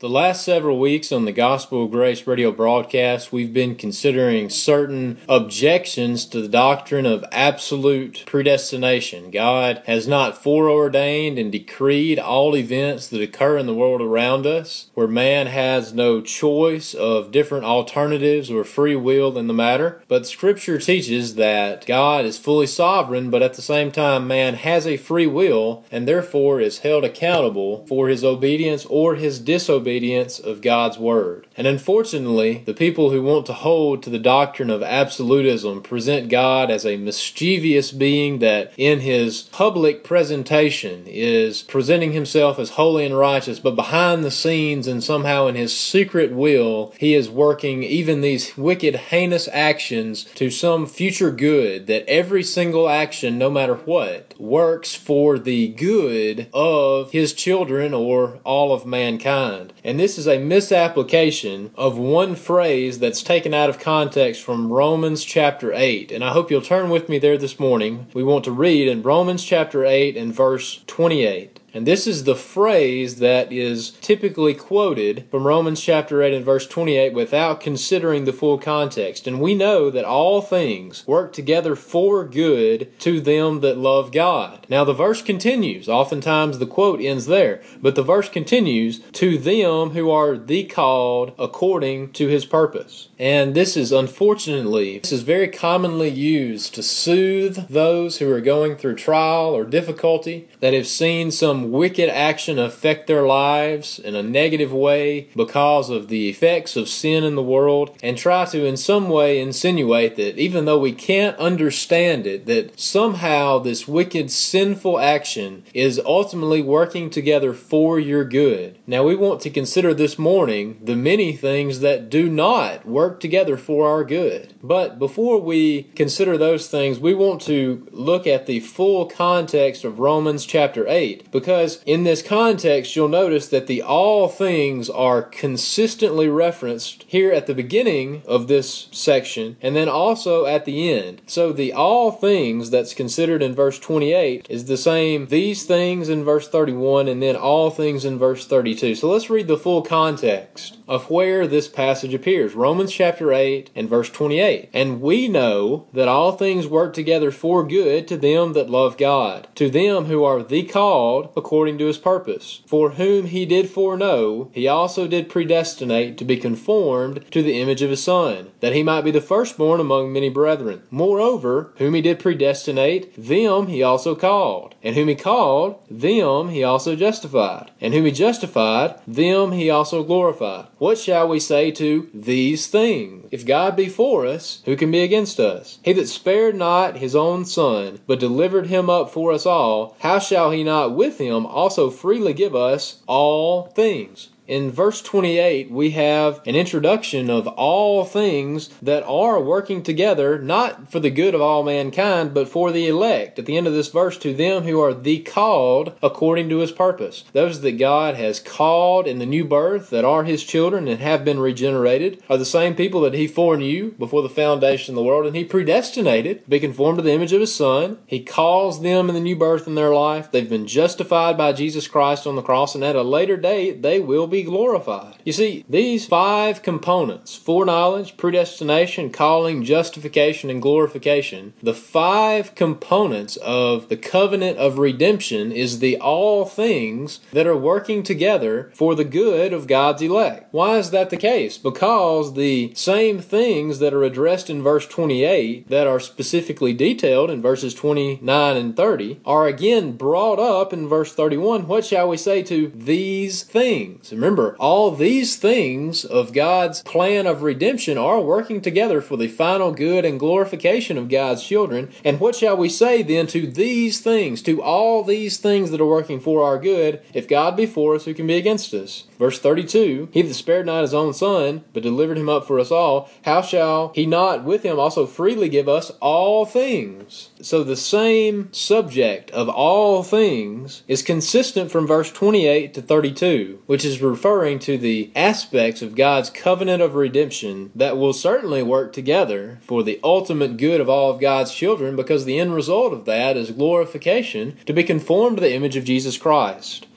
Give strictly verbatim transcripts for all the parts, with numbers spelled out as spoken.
The last several weeks on the Gospel of Grace radio broadcast, we've been considering certain objections to the doctrine of absolute predestination. God has not foreordained and decreed all events that occur in the world around us, where man has no choice of different alternatives or free will in the matter. But Scripture teaches that God is fully sovereign, but at the same time man has a free will and therefore is held accountable for his obedience or his disobedience of God's Word. And unfortunately, the people who want to hold to the doctrine of absolutism present God as a mischievous being that in his public presentation is presenting himself as holy and righteous, but behind the scenes and somehow in his secret will, he is working even these wicked, heinous actions to some future good, that every single action, no matter what, works for the good of his children or all of mankind. And this is a misapplication of one phrase that's taken out of context from Romans chapter eight. And I hope you'll turn with me there this morning. We want to read in Romans chapter eight and verse twenty-eight. And this is the phrase that is typically quoted from Romans chapter eight and verse twenty-eight without considering the full context. And we know that all things work together for good to them that love God. Now the verse continues. Oftentimes the quote ends there. But the verse continues, to them who are the called according to his purpose. And this is unfortunately, this is very commonly used to soothe those who are going through trial or difficulty, that have seen some wicked action affect their lives in a negative way because of the effects of sin in the world, and try to in some way insinuate that even though we can't understand it, that somehow this wicked sinful action is ultimately working together for your good. Now we want to consider this morning the many things that do not work together for our good. But before we consider those things, we want to look at the full context of Romans chapter eight, because Because in this context, you'll notice that the all things are consistently referenced here at the beginning of this section and then also at the end. So the all things that's considered in verse twenty-eight is the same these things in verse thirty-one and then all things in verse thirty-two. So let's read the full context of where this passage appears. Romans chapter eight and verse twenty-eight. And we know that all things work together for good to them that love God, to them who are the called according to his purpose. For whom he did foreknow, he also did predestinate to be conformed to the image of his Son, that he might be the firstborn among many brethren. Moreover, whom he did predestinate, them he also called. And whom he called, them he also justified. And whom he justified, them he also glorified. What shall we say to these things? If God be for us, who can be against us? He that spared not his own Son, but delivered him up for us all, how shall he not with him also freely give us all things? In verse twenty-eight, we have an introduction of all things that are working together, not for the good of all mankind, but for the elect. At the end of this verse, to them who are the called according to his purpose. Those that God has called in the new birth, that are his children and have been regenerated, are the same people that he foreknew before the foundation of the world, and he predestinated to be conformed to the image of his Son. He calls them in the new birth in their life. They've been justified by Jesus Christ on the cross, and at a later date, they will be glorified. You see, these five components, foreknowledge, predestination, calling, justification, and glorification, the five components of the covenant of redemption is the all things that are working together for the good of God's elect. Why is that the case? Because the same things that are addressed in verse twenty-eight, that are specifically detailed in verses twenty-nine and thirty, are again brought up in verse thirty-one. What shall we say to these things? Remember, all these things of God's plan of redemption are working together for the final good and glorification of God's children. And what shall we say then to these things, to all these things that are working for our good? If God be for us, who can be against us? Verse thirty-two, he that spared not his own Son, but delivered him up for us all, how shall he not with him also freely give us all things? So the same subject of all things is consistent from verse twenty-eight to thirty-two, which is referring to the aspects of God's covenant of redemption that will certainly work together for the ultimate good of all of God's children, because the end result of that is glorification, to be conformed to the image of Jesus Christ.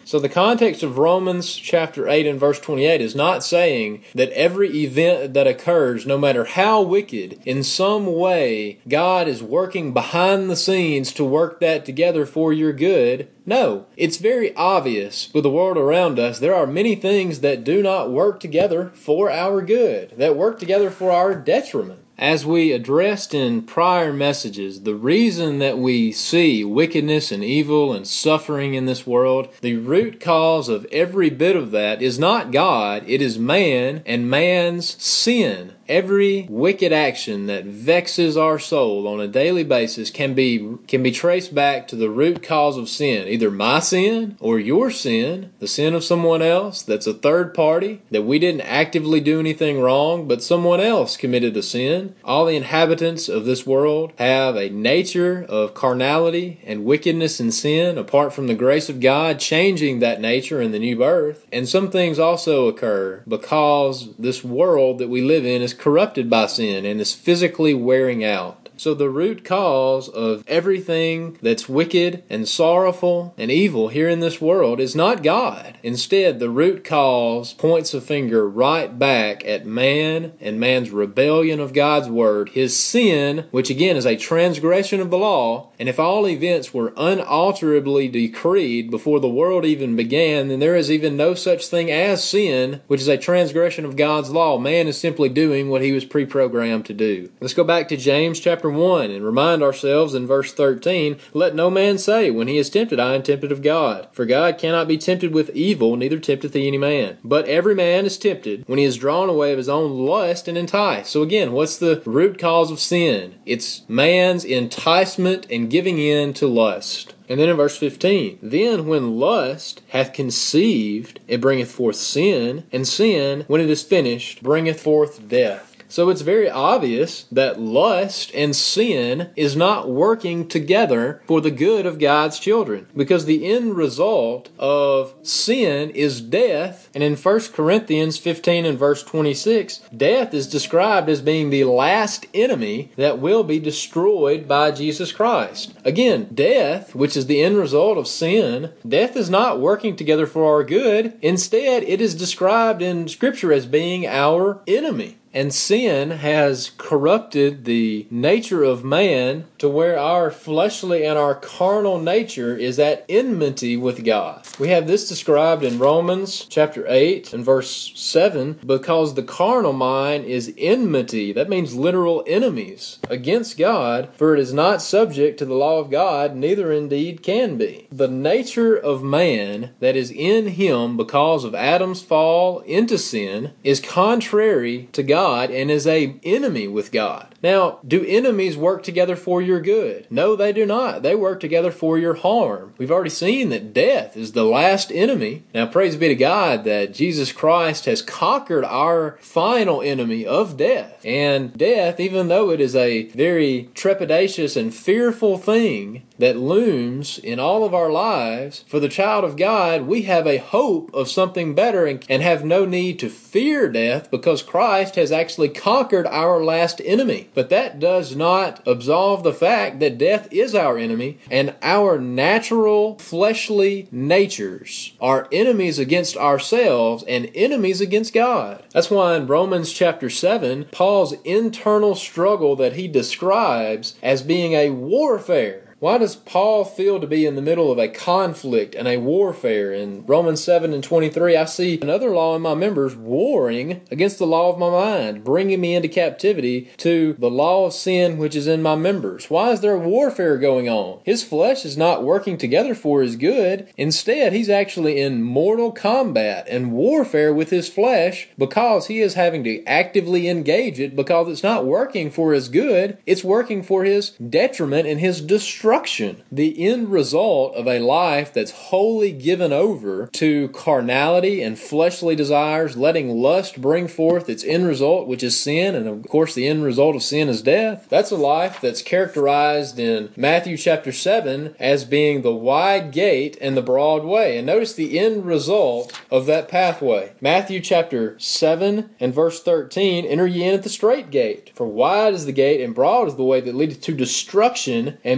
So the context of Romans chapter eight and verse twenty-eight is not saying that every event that occurs, no matter how wicked, in some way God is working behind the scenes to work that together for your good. No, it's very obvious with the world around us, there are many things that do not work together for our good, that work together for our detriment. As we addressed in prior messages, the reason that we see wickedness and evil and suffering in this world, the root cause of every bit of that is not God, it is man and man's sin. Every wicked action that vexes our soul on a daily basis can be can be traced back to the root cause of sin. Either my sin or your sin, the sin of someone else that's a third party, that we didn't actively do anything wrong, but someone else committed a sin. All the inhabitants of this world have a nature of carnality and wickedness and sin apart from the grace of God changing that nature in the new birth. And some things also occur because this world that we live in is corrupted by sin and is physically wearing out. So the root cause of everything that's wicked and sorrowful and evil here in this world is not God. Instead, the root cause points a finger right back at man and man's rebellion of God's word, his sin, which again is a transgression of the law. And if all events were unalterably decreed before the world even began, then there is even no such thing as sin, which is a transgression of God's law. Man is simply doing what he was pre-programmed to do. Let's go back to James chapter one and remind ourselves in verse thirteen, let no man say when he is tempted, I am tempted of God. For God cannot be tempted with evil, neither tempteth he any man. But every man is tempted when he is drawn away of his own lust and enticed. So again, what's the root cause of sin? It's man's enticement and giving in to lust. And then in verse fifteen, then when lust hath conceived, it bringeth forth sin, and sin, when it is finished, bringeth forth death. So it's very obvious that lust and sin is not working together for the good of God's children, because the end result of sin is death. And in First Corinthians fifteen and verse twenty-six, death is described as being the last enemy that will be destroyed by Jesus Christ. Again, death, which is the end result of sin, death is not working together for our good. Instead, it is described in Scripture as being our enemy. And sin has corrupted the nature of man to where our fleshly and our carnal nature is at enmity with God. We have this described in Romans chapter eight and verse seven, because the carnal mind is enmity. That means literal enemies against God, for it is not subject to the law of God, neither indeed can be. The nature of man that is in him because of Adam's fall into sin is contrary to God. God and is a enemy with God. Now, do enemies work together for your good? No, they do not. They work together for your harm. We've already seen that death is the last enemy. Now, praise be to God that Jesus Christ has conquered our final enemy of death. And death, even though it is a very trepidatious and fearful thing that looms in all of our lives, for the child of God, we have a hope of something better and, and have no need to fear death because Christ has actually conquered our last enemy. But that does not absolve the fact that death is our enemy, and our natural fleshly natures are enemies against ourselves and enemies against God. That's why in Romans chapter seven, Paul's internal struggle that he describes as being a warfare. Why does Paul feel to be in the middle of a conflict and a warfare? In Romans seven and twenty-three, I see another law in my members warring against the law of my mind, bringing me into captivity to the law of sin which is in my members. Why is there warfare going on? His flesh is not working together for his good. Instead, he's actually in mortal combat and warfare with his flesh because he is having to actively engage it because it's not working for his good. It's working for his detriment and his destruction. The end result of a life that's wholly given over to carnality and fleshly desires, letting lust bring forth its end result, which is sin, and of course the end result of sin is death. That's a life that's characterized in Matthew chapter seven as being the wide gate and the broad way. And notice the end result of that pathway. Matthew chapter seven and verse thirteen, enter ye in at the strait gate. For wide is the gate and broad is the way that leadeth to destruction, and many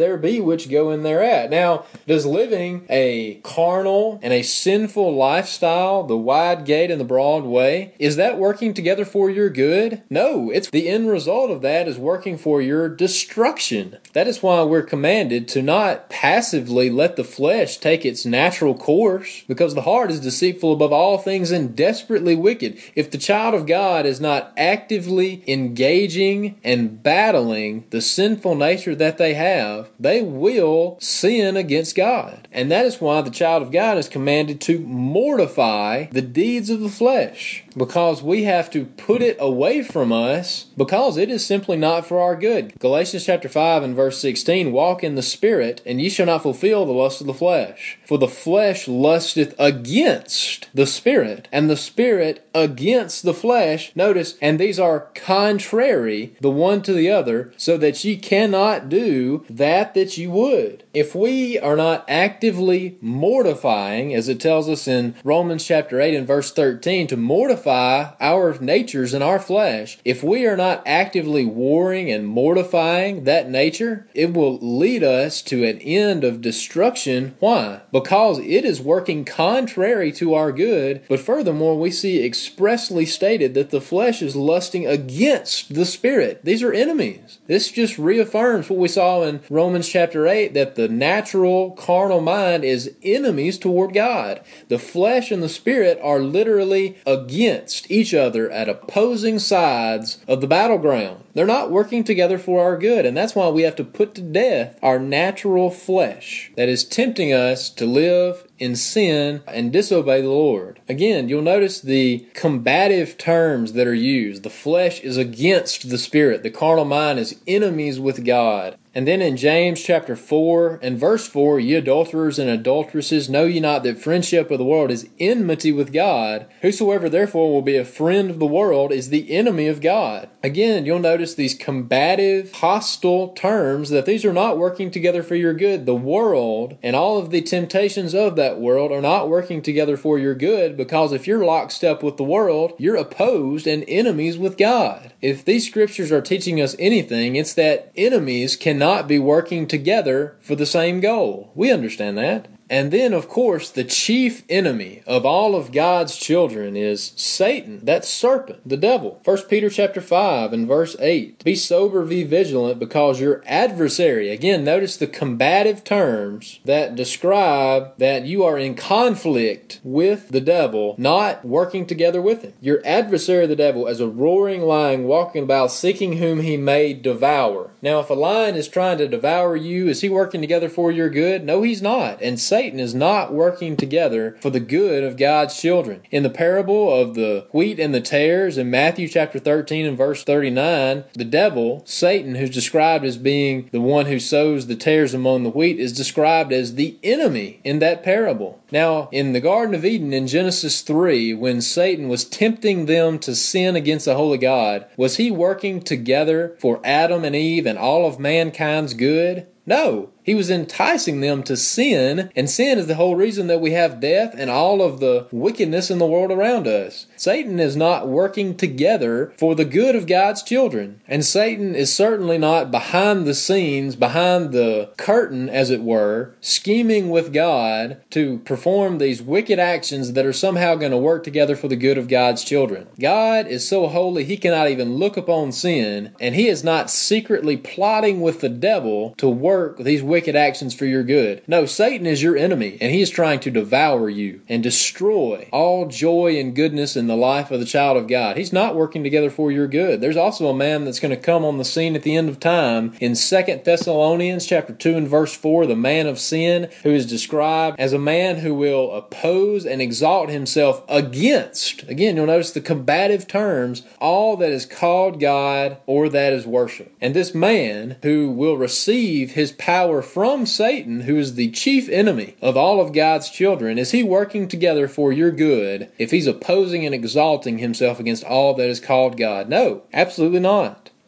there be which go in thereat. Now, does living a carnal and a sinful lifestyle, the wide gate and the broad way, is that working together for your good? No, it's the end result of that is working for your destruction. That is why we're commanded to not passively let the flesh take its natural course, because the heart is deceitful above all things and desperately wicked. If the child of God is not actively engaging and battling the sinful nature that they have, they will sin against God. And that is why the child of God is commanded to mortify the deeds of the flesh, because we have to put it away from us, because it is simply not for our good. Galatians chapter five and verse sixteen, walk in the Spirit, and ye shall not fulfill the lust of the flesh. For the flesh lusteth against the Spirit, and the Spirit against the flesh. Notice, and these are contrary the one to the other, so that ye cannot do that that ye would. If we are not actively mortifying, as it tells us in Romans chapter eight and verse thirteen, to mortify our natures and our flesh, if we are not actively warring and mortifying that nature, it will lead us to an end of destruction. Why? Because it is working contrary to our good, but furthermore, we see expressly stated that the flesh is lusting against the Spirit. These are enemies. This just reaffirms what we saw in Romans chapter eight, that the natural carnal mind is enemies toward God. The flesh and the Spirit are literally against each other at opposing sides of the battleground. They're not working together for our good, and that's why we have to put to death our natural flesh that is tempting us to live in sin and disobey the Lord. Again, you'll notice the combative terms that are used. The flesh is against the Spirit. The carnal mind is enemies with God. And then in James chapter four and verse four, ye adulterers and adulteresses, know ye not that friendship of the world is enmity with God? Whosoever therefore will be a friend of the world is the enemy of God. Again, you'll notice these combative, hostile terms, that these are not working together for your good. The world and all of the temptations of that world are not working together for your good, because if you're lockstep with the world, you're opposed and enemies with God. If these scriptures are teaching us anything, it's that enemies can not be working together for the same goal. We understand that. And then, of course, the chief enemy of all of God's children is Satan, that serpent, the devil. First Peter chapter five and verse eight. Be sober, be vigilant, because your adversary, again, notice the combative terms that describe that you are in conflict with the devil, not working together with him. Your adversary, the devil, as a roaring lion walking about, seeking whom he may devour. Now, if a lion is trying to devour you, is he working together for your good? No, he's not. And Satan Satan is not working together for the good of God's children. In the parable of the wheat and the tares in Matthew chapter thirteen and verse thirty-nine, the devil, Satan, who's described as being the one who sows the tares among the wheat, is described as the enemy in that parable. Now, in the Garden of Eden in Genesis three, when Satan was tempting them to sin against the holy God, was he working together for Adam and Eve and all of mankind's good? No. He was enticing them to sin, and sin is the whole reason that we have death and all of the wickedness in the world around us. Satan is not working together for the good of God's children, and Satan is certainly not behind the scenes, behind the curtain, as it were, scheming with God to perform these wicked actions that are somehow going to work together for the good of God's children. God is so holy he cannot even look upon sin, and he is not secretly plotting with the devil to work these wicked actions for your good. No, Satan is your enemy, and he is trying to devour you and destroy all joy and goodness in the life of the child of God. He's not working together for your good. There's also a man that's going to come on the scene at the end of time in Second Thessalonians chapter two and verse four, the man of sin, who is described as a man who will oppose and exalt himself against, again, you'll notice the combative terms, all that is called God or that is worship. And this man who will receive his power from Satan, who is the chief enemy of all of God's children, is he working together for your good if he's opposing and exalting himself against all that is called God? No, absolutely not.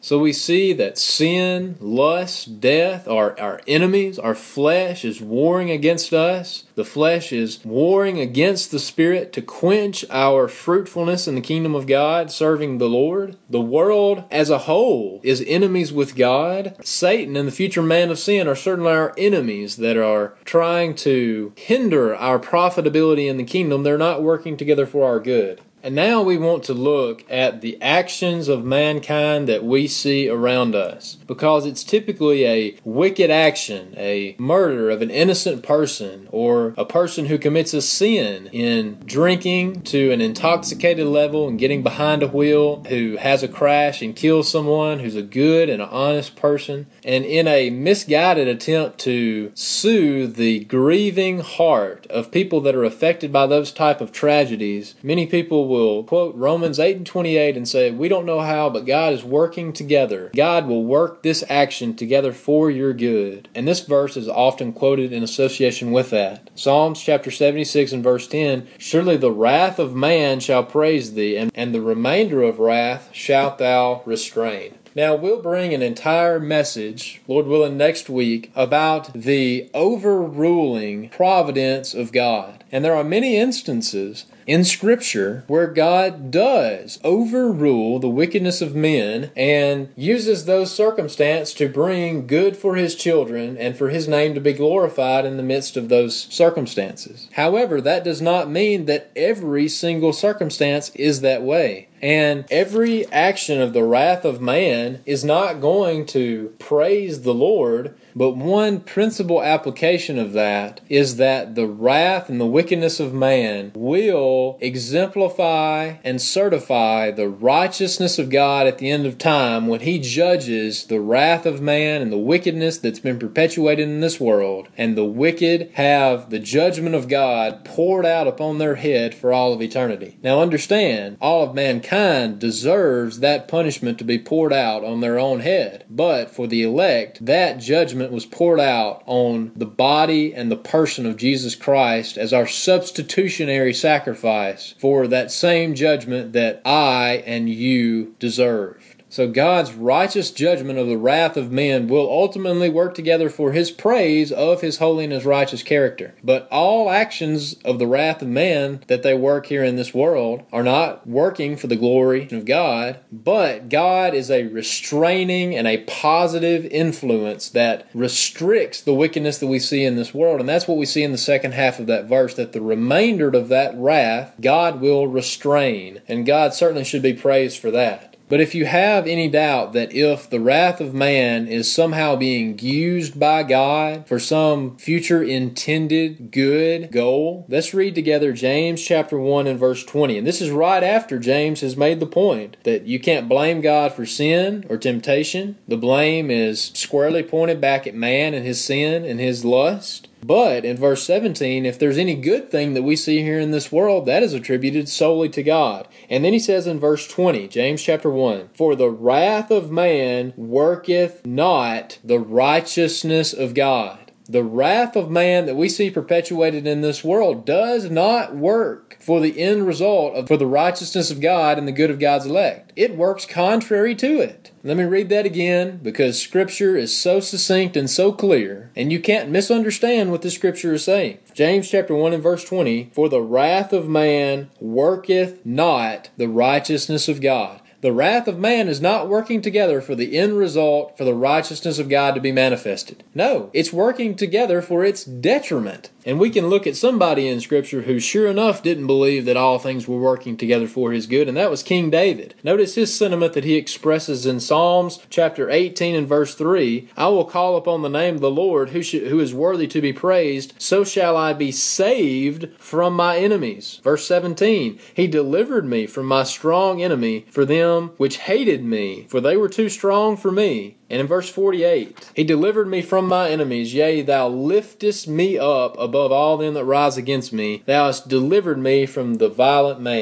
So we see that sin, lust, death are our enemies. Our flesh is warring against us. The flesh is warring against the Spirit to quench our fruitfulness in the kingdom of God, serving the Lord. The world as a whole is enemies with God. Satan and the future man of sin are certainly our enemies that are trying to hinder our profitability in the kingdom. They're not working together for our good. And now we want to look at the actions of mankind that we see around us, because it's typically a wicked action, a murder of an innocent person, or a person who commits a sin in drinking to an intoxicated level and getting behind a wheel, who has a crash and kills someone who's a good and an honest person, and in a misguided attempt to soothe the grieving heart of people that are affected by those type of tragedies, many people will will quote Romans eight and twenty-eight and say, we don't know how, but God is working together. God will work this action together for your good. And this verse is often quoted in association with that. Psalms chapter seventy-six and verse ten, surely the wrath of man shall praise thee, and, and the remainder of wrath shalt thou restrain. Now, we'll bring an entire message, Lord willing, next week about the overruling providence of God. And there are many instances in Scripture where God does overrule the wickedness of men and uses those circumstances to bring good for His children and for His name to be glorified in the midst of those circumstances. However, that does not mean that every single circumstance is that way. And every action of the wrath of man is not going to praise the Lord, but one principal application of that is that the wrath and the wickedness of man will exemplify and certify the righteousness of God at the end of time when He judges the wrath of man and the wickedness that's been perpetuated in this world, and the wicked have the judgment of God poured out upon their head for all of eternity. Now understand, all of mankind deserves that punishment to be poured out on their own head, but for the elect, that judgment was poured out on the body and the person of Jesus Christ as our substitutionary sacrifice for that same judgment that I and you deserved. So God's righteous judgment of the wrath of men will ultimately work together for His praise of His holy and His righteous character. But all actions of the wrath of man that they work here in this world are not working for the glory of God, but God is a restraining and a positive influence that restricts the wickedness that we see in this world. And that's what we see in the second half of that verse, that the remainder of that wrath God will restrain. And God certainly should be praised for that. But if you have any doubt that if the wrath of man is somehow being used by God for some future intended good goal, let's read together James chapter one and verse twenty. And this is right after James has made the point that you can't blame God for sin or temptation. The blame is squarely pointed back at man and his sin and his lust. But in verse seventeen, if there's any good thing that we see here in this world, that is attributed solely to God. And then he says in verse twenty, James chapter one, for the wrath of man worketh not the righteousness of God. The wrath of man that we see perpetuated in this world does not work for the end result of for the righteousness of God and the good of God's elect. It works contrary to it. Let me read that again, because Scripture is so succinct and so clear, and you can't misunderstand what the Scripture is saying. James chapter one and verse twenty, for the wrath of man worketh not the righteousness of God. The wrath of man is not working together for the end result for the righteousness of God to be manifested. No, it's working together for its detriment. And we can look at somebody in Scripture who sure enough didn't believe that all things were working together for his good, and that was King David. Notice his sentiment that he expresses in Psalms chapter eighteen and verse three, I will call upon the name of the Lord who, sh- who is worthy to be praised, so shall I be saved from my enemies. Verse seventeen, he delivered me from my strong enemy, for them which hated me, for they were too strong for me. And in verse forty-eight, he delivered me from my enemies, yea, thou liftest me up above all them that rise against me. Thou hast delivered me from the violent man.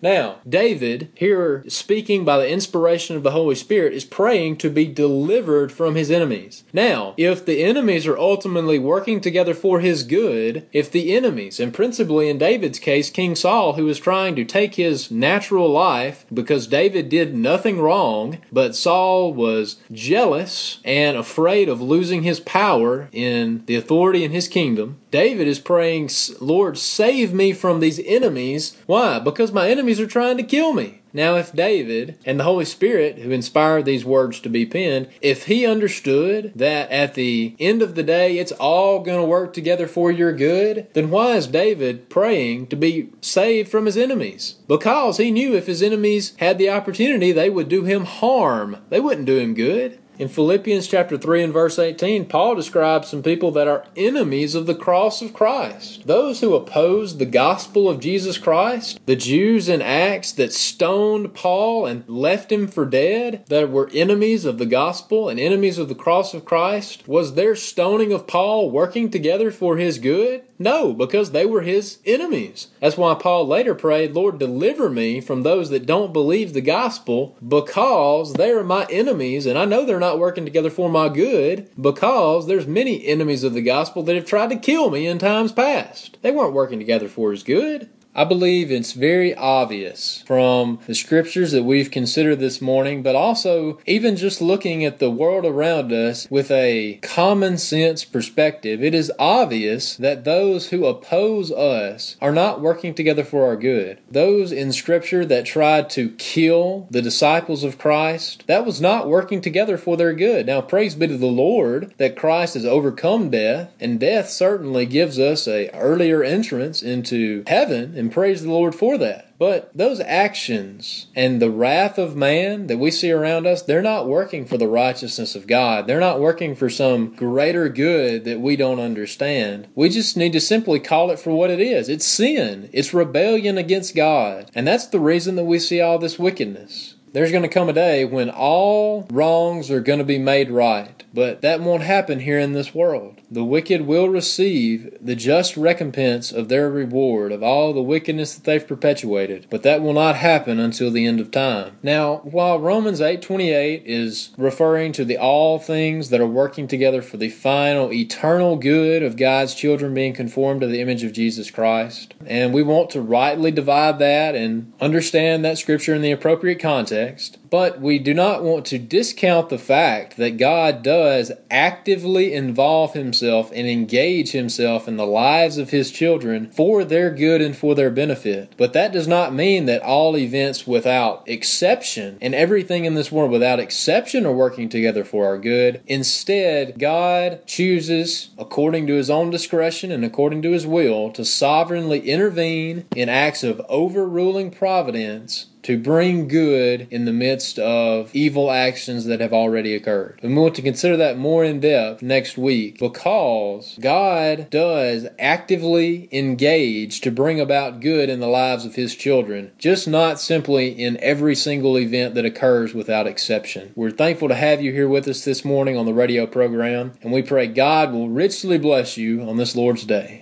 Now, David, here speaking by the inspiration of the Holy Spirit, is praying to be delivered from his enemies. Now, if the enemies are ultimately working together for his good, if the enemies, and principally in David's case, King Saul, who was trying to take his natural life because David did nothing wrong, but Saul was jealous and afraid of losing his power in the authority in his kingdom, David is praying, Lord, save me from these enemies. Why? Because my enemies are trying to kill me. Now, if David and the Holy Spirit, who inspired these words to be penned, if he understood that at the end of the day it's all going to work together for your good, then why is David praying to be saved from his enemies? Because he knew if his enemies had the opportunity, they would do him harm. They wouldn't do him good. In Philippians chapter three and verse eighteen, Paul describes some people that are enemies of the cross of Christ. Those who oppose the gospel of Jesus Christ, the Jews in Acts that stoned Paul and left him for dead, that were enemies of the gospel and enemies of the cross of Christ, was their stoning of Paul working together for his good? No, because they were his enemies. That's why Paul later prayed, Lord, deliver me from those that don't believe the gospel, because they are my enemies, and I know they're not working together for my good, because there's many enemies of the gospel that have tried to kill me in times past. They weren't working together for his good. I believe it's very obvious from the scriptures that we've considered this morning, but also even just looking at the world around us with a common sense perspective, it is obvious that those who oppose us are not working together for our good. Those in scripture that tried to kill the disciples of Christ, that was not working together for their good. Now, praise be to the Lord that Christ has overcome death, and death certainly gives us an earlier entrance into heaven, and praise the Lord for that. But those actions and the wrath of man that we see around us, they're not working for the righteousness of God. They're not working for some greater good that we don't understand. We just need to simply call it for what it is. It's sin. It's rebellion against God. And that's the reason that we see all this wickedness. There's going to come a day when all wrongs are going to be made right. But that won't happen here in this world. The wicked will receive the just recompense of their reward of all the wickedness that they've perpetuated. But that will not happen until the end of time. Now, while Romans eight twenty-eight is referring to the all things that are working together for the final eternal good of God's children being conformed to the image of Jesus Christ, and we want to rightly divide that and understand that scripture in the appropriate context, but we do not want to discount the fact that God does actively involve himself and engage himself in the lives of his children for their good and for their benefit. But that does not mean that all events without exception and everything in this world without exception are working together for our good. Instead, God chooses, according to his own discretion and according to his will, to sovereignly intervene in acts of overruling providence to bring good in the midst of evil actions that have already occurred. And we want to consider that more in depth next week, because God does actively engage to bring about good in the lives of his children, just not simply in every single event that occurs without exception. We're thankful to have you here with us this morning on the radio program, and we pray God will richly bless you on this Lord's Day.